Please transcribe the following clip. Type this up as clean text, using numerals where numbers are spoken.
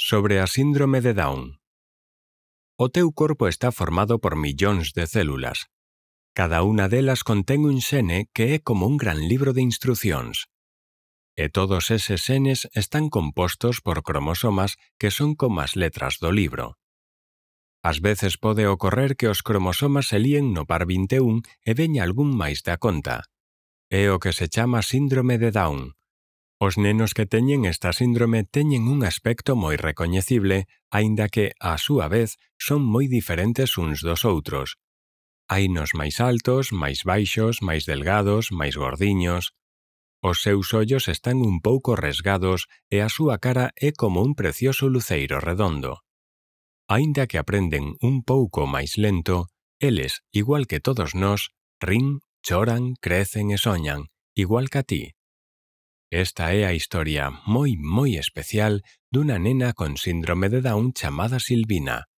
Sobre a síndrome de Down. O teu corpo está formado por millóns de células. Cada unha delas contén un xene que é como un gran libro de instrucións. E todos eses xenes están compostos por cromosomas que son como as letras do libro. Ás veces pode ocorrer que os cromosomas se líen no par 21 e veña algún máis da conta. É o que se chama síndrome de Down. Os nenos que teñen esta síndrome teñen un aspecto moi recoñecible, aínda que, á súa vez, son moi diferentes uns dos outros. Hainos máis altos, máis baixos, máis delgados, máis gordiños. Os seus ollos están un pouco resgados e a súa cara é como un precioso luceiro redondo. Aínda que aprenden un pouco máis lento, eles, igual que todos nós, rin, choran, crecen e soñan, igual que a ti. Esta é a historia moi especial dunha nena con síndrome de Down chamada Silvina.